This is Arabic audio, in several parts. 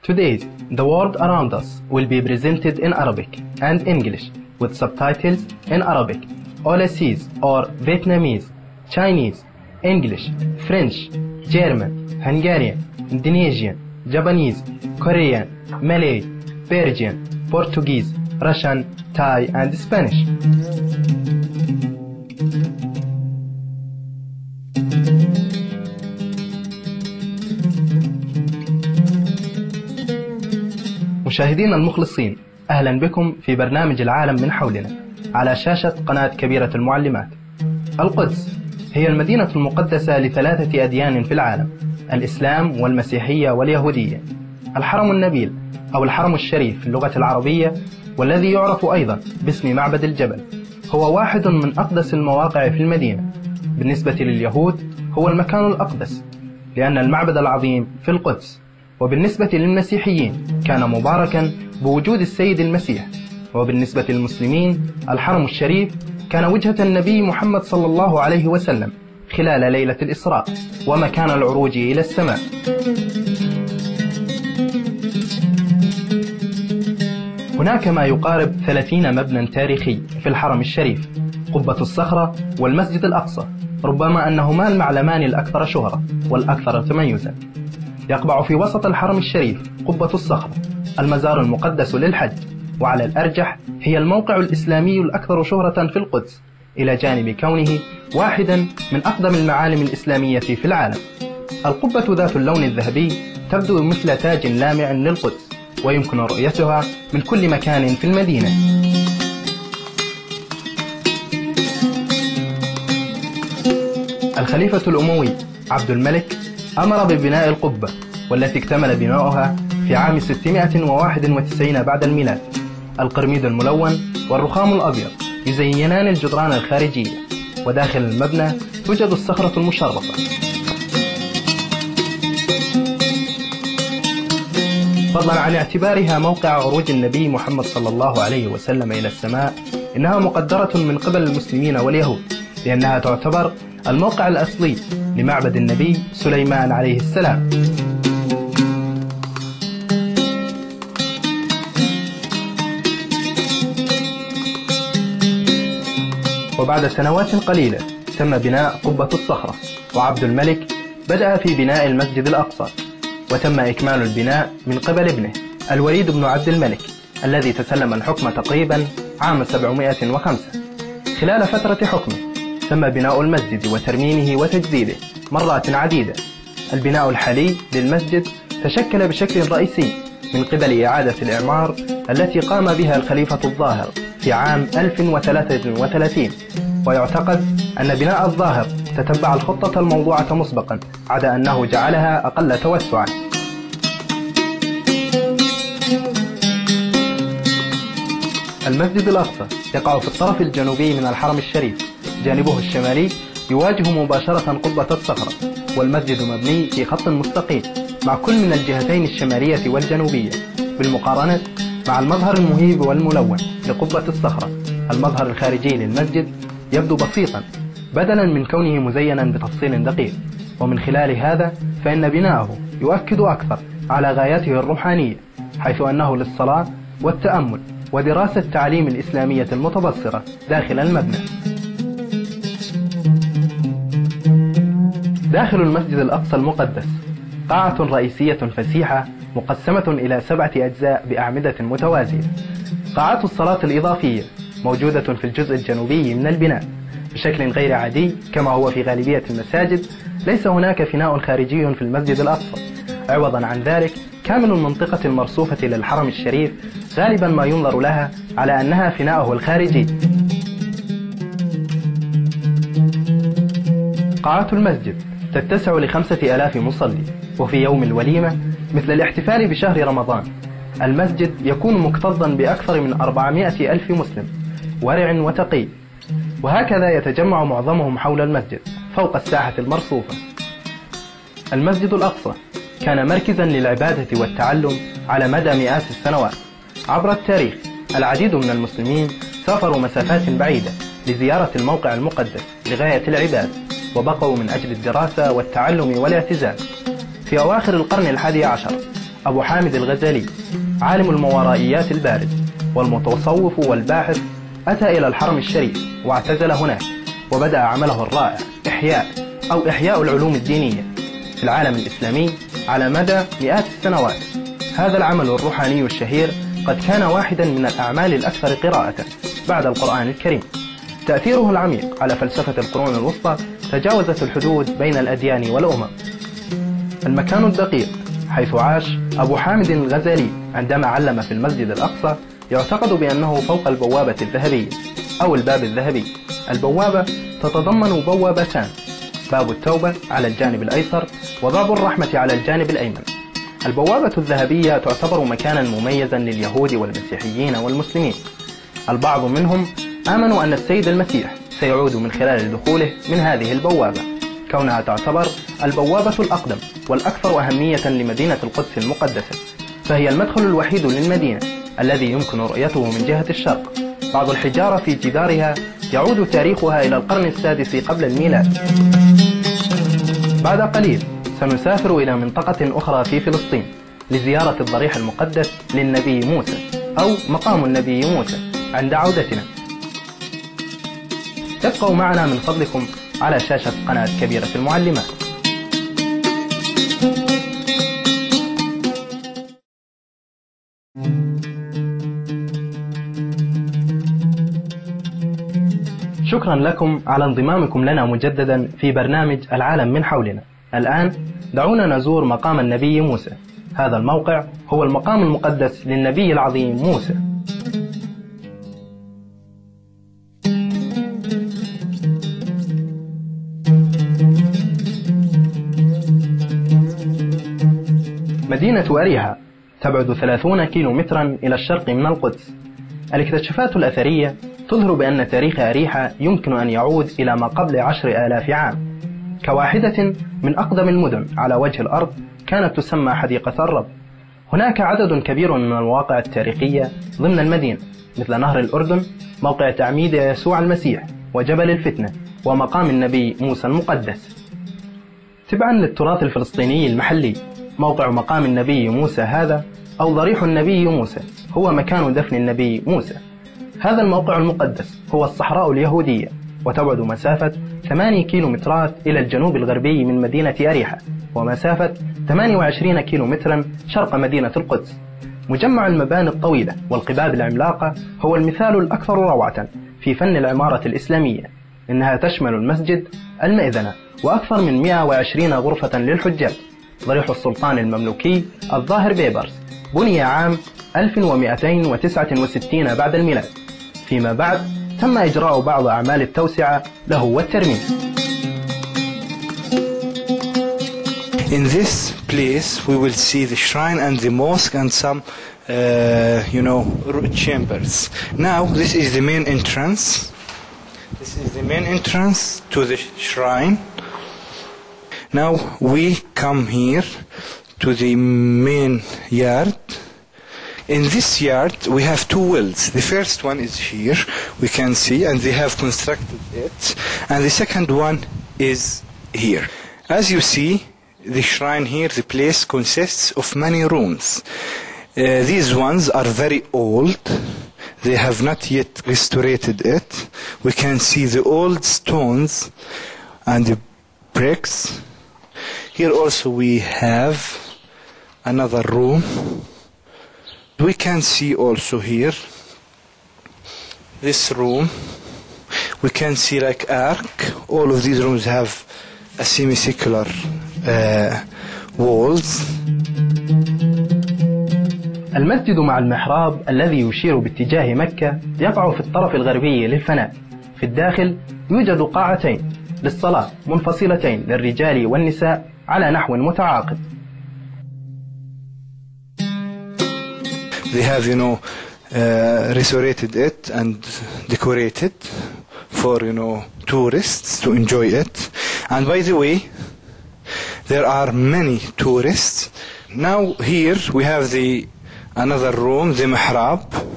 Today, the world around us will be presented in Arabic and English with subtitles in Arabic, Aussies or Vietnamese, Chinese, English, French, German, Hungarian, Indonesian, Japanese, Korean, Malay, Persian, Portuguese, Russian, Thai and Spanish. مشاهدينا المخلصين، أهلا بكم في برنامج العالم من حولنا على شاشة قناة كبيرة المعلمات. القدس هي المدينة المقدسة لثلاثة أديان في العالم، الإسلام والمسيحية واليهودية. الحرم النبيل أو الحرم الشريف في اللغة العربية، والذي يعرف أيضا باسم معبد الجبل، هو واحد من أقدس المواقع في المدينة. بالنسبة لليهود هو المكان الأقدس لأن المعبد العظيم في القدس، وبالنسبة للمسيحيين كان مباركا بوجود السيد المسيح، وبالنسبة للمسلمين الحرم الشريف كان وجهة النبي محمد صلى الله عليه وسلم خلال ليلة الإسراء ومكان العروج إلى السماء. هناك ما يقارب 30 مبنى تاريخي في الحرم الشريف: قبة الصخرة والمسجد الأقصى، ربما أنهما المعلمان الأكثر شهرة والأكثر تميزا. يقبع في وسط الحرم الشريف قبة الصخرة، المزار المقدس للحج، وعلى الأرجح هي الموقع الإسلامي الأكثر شهرة في القدس، إلى جانب كونه واحدا من أقدم المعالم الإسلامية في العالم. القبة ذات اللون الذهبي تبدو مثل تاج لامع للقدس، ويمكن رؤيتها من كل مكان في المدينة. الخليفة الأموي عبد الملك أمر ببناء القبة، والتي اكتمل بناؤها في عام 691 بعد الميلاد. القرميد الملون والرخام الأبيض يزينان الجدران الخارجية، وداخل المبنى توجد الصخرة المشرفة. فضلا عن اعتبارها موقع عروج النبي محمد صلى الله عليه وسلم إلى السماء، إنها مقدرة من قبل المسلمين واليهود، لأنها تعتبر الموقع الأصلي لمعبد النبي سليمان عليه السلام. وبعد سنوات قليلة تم بناء قبة الصخرة، وعبد الملك بدأ في بناء المسجد الأقصى، وتم إكمال البناء من قبل ابنه الوليد بن عبد الملك، الذي تسلم الحكم تقريبا عام 705. خلال فترة حكمه تم بناء المسجد وترميمه وتجديده مرات عديدة. البناء الحالي للمسجد تشكل بشكل رئيسي من قبل إعادة الإعمار التي قام بها الخليفة الظاهر في عام 1033، ويعتقد أن بناء الظاهر تتبع الخطة الموضوعة مسبقا، عدا أنه جعلها أقل توسعا. المسجد الأقصى يقع في الطرف الجنوبي من الحرم الشريف، جانبه الشمالي يواجه مباشرة قبة الصخرة، والمسجد مبني في خط مستقيم مع كل من الجهتين الشمالية والجنوبية، بالمقارنة مع المظهر المهيب والملون لقبة الصخرة. المظهر الخارجي للمسجد يبدو بسيطا بدلا من كونه مزينا بتفصيل دقيق، ومن خلال هذا فإن بناءه يؤكد أكثر على غايته الروحانية، حيث أنه للصلاة والتأمل ودراسة التعاليم الإسلامية المتبصرة داخل المبنى. داخل المسجد الأقصى المقدس قاعة رئيسية فسيحة مقسمة إلى 7 أجزاء بأعمدة متوازية. قاعة الصلاة الإضافية موجودة في الجزء الجنوبي من البناء بشكل غير عادي، كما هو في غالبية المساجد. ليس هناك فناء خارجي في المسجد الأقصى، عوضا عن ذلك كامل المنطقة المرصوفة للحرم الشريف غالبا ما ينظر لها على أنها فناؤه الخارجي. قاعة المسجد تتسع ل5000 مصلي، وفي يوم الوليمة مثل الاحتفال بشهر رمضان المسجد يكون مكتظا بأكثر من 400,000 مسلم ورع وتقي، وهكذا يتجمع معظمهم حول المسجد فوق الساحة المرصوفة. المسجد الأقصى كان مركزا للعبادة والتعلم على مدى مئات السنوات. عبر التاريخ العديد من المسلمين سافروا مسافات بعيدة لزيارة الموقع المقدس لغاية العبادة، وبقوا من أجل الدراسة والتعلم والاعتزال. في أواخر القرن 11 أبو حامد الغزالي، عالم الماورائيات البارز والمتصوف والباحث، أتى إلى الحرم الشريف واعتزل هناك، وبدأ عمله الرائع إحياء العلوم الدينية في العالم الإسلامي على مدى مئات السنوات. هذا العمل الروحاني الشهير قد كان واحدا من الأعمال الأكثر قراءة بعد القرآن الكريم. تأثيره العميق على فلسفة القرون الوسطى تجاوزت الحدود بين الأديان والأمم. المكان الدقيق حيث عاش أبو حامد الغزالي عندما علم في المسجد الأقصى يعتقد بأنه فوق البوابة الذهبية أو الباب الذهبي. البوابة تتضمن بوابتان، باب التوبة على الجانب الأيسر وباب الرحمة على الجانب الأيمن. البوابة الذهبية تعتبر مكانا مميزا لليهود والمسيحيين والمسلمين. البعض منهم آمنوا أن السيد المسيح سيعود من خلال دخوله من هذه البوابة، كونها تعتبر البوابة الأقدم والأكثر أهمية لمدينة القدس المقدسة، فهي المدخل الوحيد للمدينة الذي يمكن رؤيته من جهة الشرق. بعض الحجارة في جدارها يعود تاريخها إلى القرن السادس قبل الميلاد. بعد قليل سنسافر إلى منطقة أخرى في فلسطين لزيارة الضريح المقدس للنبي موسى أو مقام النبي موسى عند عودتنا. ابقوا معنا من فضلكم على شاشة قناة كبيرة المعلمات. شكرا لكم على انضمامكم لنا مجددا في برنامج العالم من حولنا. الآن دعونا نزور مقام النبي موسى. هذا الموقع هو المقام المقدس للنبي العظيم موسى. مدينة أريحا تبعد 30 كيلومترا إلى الشرق من القدس. الاكتشافات الأثرية تظهر بأن تاريخ أريحا يمكن أن يعود إلى ما قبل 10,000 عام. كواحدة من أقدم المدن على وجه الأرض كانت تسمى حديقة الرب. هناك عدد كبير من المواقع التاريخية ضمن المدينة، مثل نهر الأردن، موقع تعميد يسوع المسيح، وجبل الفتنة، ومقام النبي موسى المقدس. تبعا للتراث الفلسطيني المحلي، موقع مقام النبي موسى هذا أو ضريح النبي موسى هو مكان دفن النبي موسى. هذا الموقع المقدس هو الصحراء اليهودية، وتبعد مسافة 8 كيلومترات إلى الجنوب الغربي من مدينة أريحا، ومسافة 28 كيلومترا شرق مدينة القدس. مجمع المباني الطويلة والقباب العملاقة هو المثال الأكثر روعة في فن العمارة الإسلامية. إنها تشمل المسجد، المئذنة، وأكثر من 120 غرفة للحجاج. ضريح السلطان المملوكي الظاهر بيبرس بني عام 1269 بعد الميلاد. فيما بعد تم إجراء بعض أعمال التوسعة له والترميم. In this place we will see the shrine and the mosque and some chambers. Now this is the main entrance. This is the main entrance to the shrine. Now we come here to the main yard. In this yard we have two wells. The first one is here, we can see, and they have constructed it. And the second one is here. As you see, the shrine here, the place consists of many rooms. These ones are very old. They have not yet restored it. We can see the old stones and the bricks. Here also we have another room. We can see also here this room. We can see like arc. All of these rooms have a semicircular walls. المسجد مع المحراب الذي يشير باتجاه مكة يقع في الطرف الغربي للفناء. في الداخل يوجد قاعتين للصلاة منفصلتين للرجال والنساء على نحو متعاقد. They have, restored it and decorated for, tourists to enjoy it. And by the way, there are many tourists. Now here we have another room, the mihrab.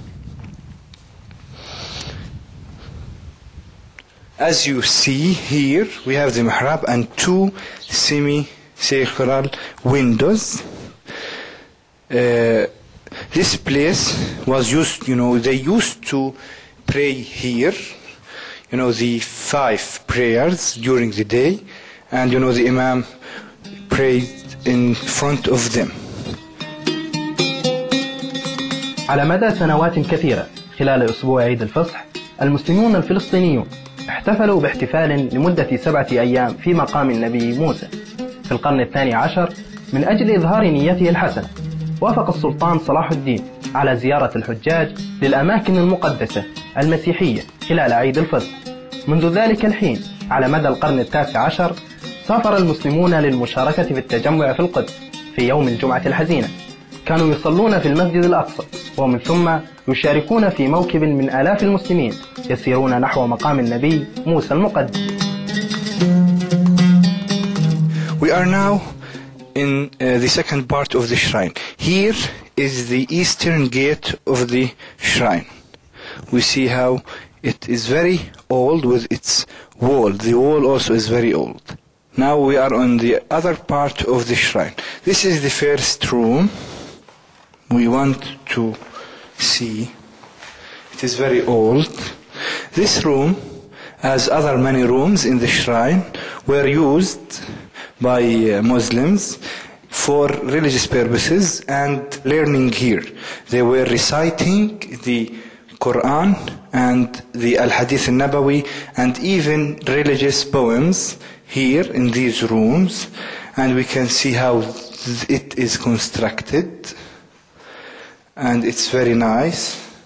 As you see here, we have the mihrab and two semicircular windows. this place was used, they used to pray here, the 5 prayers during the day, and the Imam prayed in front of them. على مدى سنوات كثيرة خلال أسبوع عيد الفصح المسلمون الفلسطينيون احتفلوا باحتفال لمدة 7 أيام في مقام النبي موسى في القرن الثاني عشر من أجل إظهار نيته الحسنة. وافق السلطان صلاح الدين على زيارة الحجاج للأماكن المقدسة المسيحية خلال عيد الفصح. منذ ذلك الحين على مدى القرن التاسع عشر سافر المسلمون للمشاركة في التجمع في القدس في يوم الجمعة الحزينة. كانوا يصلون في المسجد الأقصى ومن ثم يشاركون في موكب من آلاف المسلمين يسيرون نحو مقام النبي موسى المقدس. We are now in the second part of the shrine. Here is the eastern gate of the shrine. We see how it is very old with its wall. The wall also is very old. Now we are on the other part of the shrine. This is the first room. We want to see. It is very old. This room, as other many rooms in the shrine, were used by Muslims for religious purposes and learning here. They were reciting the Quran and the Al-Hadith al-Nabawi and even religious poems here in these rooms, and we can see how it is constructed, and it's very nice.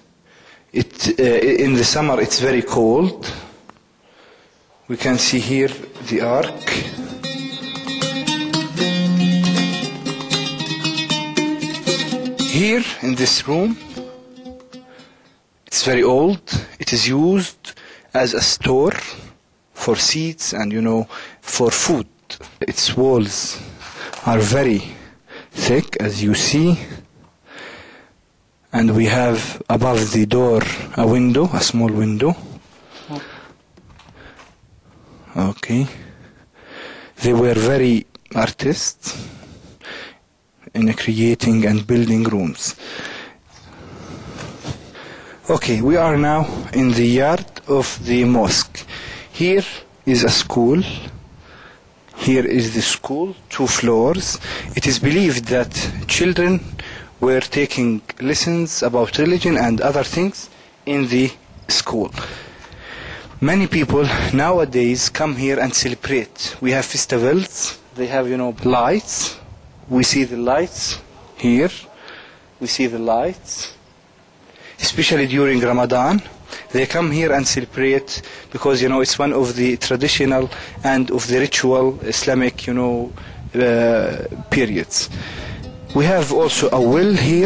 In the summer it's very cold. We can see here the ark. Here in this room, it's very old. It is used as a store for seeds and for food. Its walls are very thick, as you see, and we have above the door a window, a small window. Okay. They were very artists in creating and building rooms. Okay, we are now in the yard of the mosque. Here is a school. Here is the school, 2 floors. It is believed that children were taking lessons about religion and other things in the school. Many people nowadays come here and celebrate. We have festivals. They have, lights. We see the lights here. We see the lights. Especially during Ramadan. They come here and celebrate because, it's one of the traditional and of the ritual Islamic, periods. We have also a well here.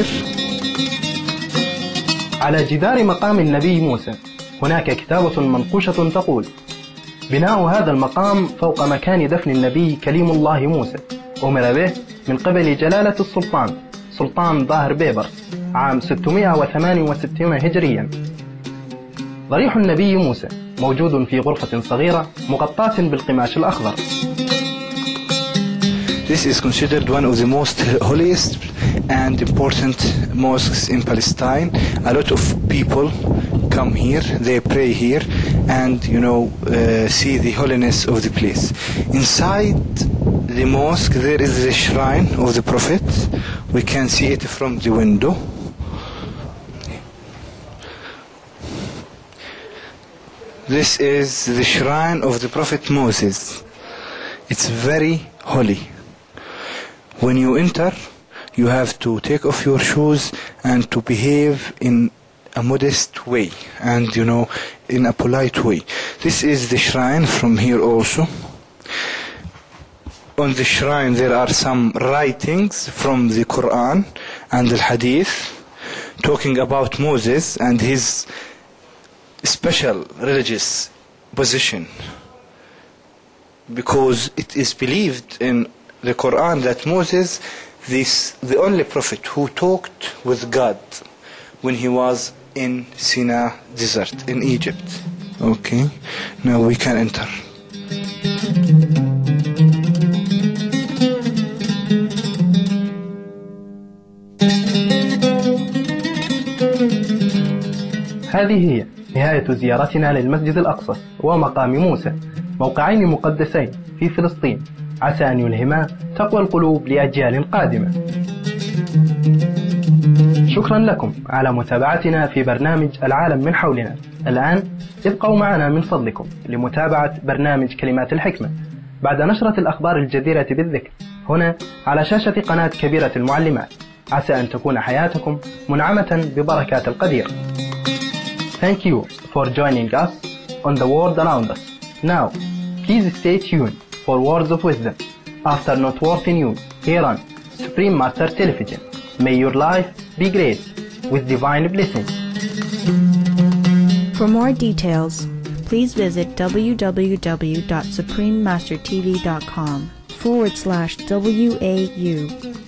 على جدار مقام النبي موسى هناك كتابة منقوشة تقول: بناء هذا المقام فوق مكان دفن النبي كليم الله موسى أمر به من قبل جلالة السلطان سلطان ظاهر بيبرس عام 668 هجريا. ضريح النبي موسى موجود في غرفة صغيرة مغطاة بالقماش الأخضر. This is considered one of the most holiest and important mosques in Palestine. A lot of people come here, they pray here, and see the holiness of the place. Inside the mosque there is the shrine of the Prophet. We can see it from the window. This is the shrine of the Prophet Moses. It's very holy. When you enter, you have to take off your shoes and to behave in a modest way and, in a polite way. This is the shrine from here also. On the shrine there are some writings from the Quran and the Hadith talking about Moses and his special religious position, because it is believed in the Quran that Moses is the only prophet who talked with God when he was in Sinai desert in Egypt. Okay, now we can enter. هذه هي نهاية زيارتنا للمسجد الأقصى ومقام موسى، موقعين مقدسين في فلسطين، عسى أن يلهما تقوى القلوب لأجيال قادمة. شكرا لكم على متابعتنا في برنامج العالم من حولنا. الآن ابقوا معنا من فضلكم لمتابعة برنامج كلمات الحكمة بعد نشرة الأخبار الجديرة بالذكر هنا على شاشة قناة كبيرة المعلمات. عسى أن تكون حياتكم منعمة ببركات القدير. Thank you for joining us on the world around us. Now, please stay tuned for words of wisdom after noteworthy news here on Supreme Master Television. May your life be graced with divine blessings. For more details, please visit www.suprememastertv.com/WAU